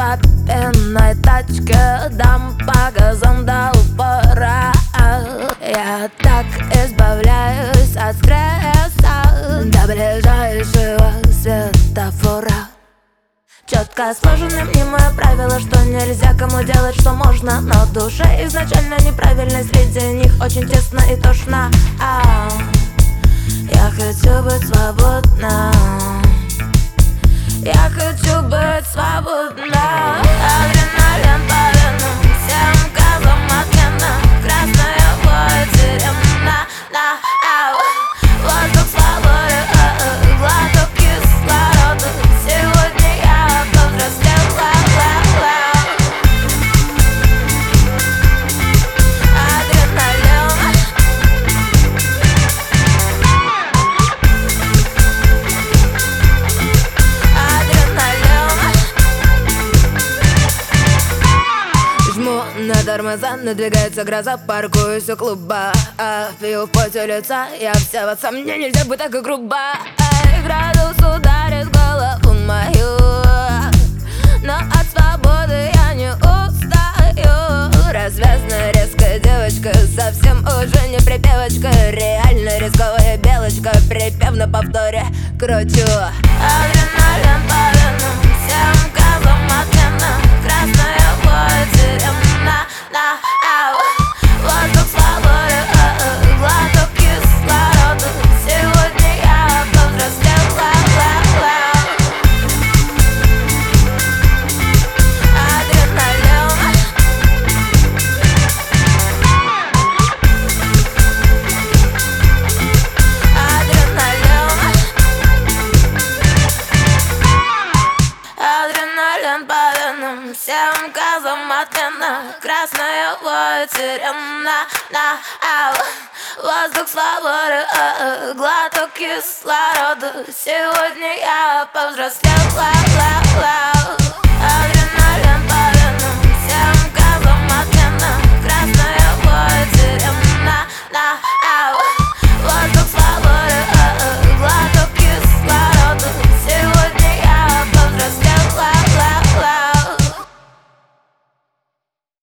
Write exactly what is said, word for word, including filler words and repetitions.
папиной тачке, дам по газам до упора. Я так избавляюсь от стресса до ближайшего светофора. Четко сложены мнимые правила, что нельзя кому делать, что можно. Но душе изначально неправильной, среди них очень тесно и тошно. а Я хочу быть свободна. Я хочу быть свободна. Адреналин по венам, всем газом отменно. Красная воет сирена. На, ау. Воздух свободы, а -а. Глоток кислорода. Сегодня я повзрослела. Адреналин. Жму на тормоза, надвигается гроза, паркуюсь у клуба, а пью в поте лица, я вся во мне, нельзя быть так и грубо. Эй, градус ударит голову мою, но от свободы я не устаю. Развязная резкая девочка, совсем уже не припевочка. Реально рисковая белочка, припев на повторе кручу. Адреналин по венам, всем газом отменно. Красная воет сирена. На, ау. Воздух свободы, а -а. Глоток кислорода. Сегодня я повзрослела. Адреналин. Адреналин по венам, всем газом отменно. Красная воет сирена. На, ау. Воздух свободы, а -а. Глоток кислорода. Сегодня я повзрослела.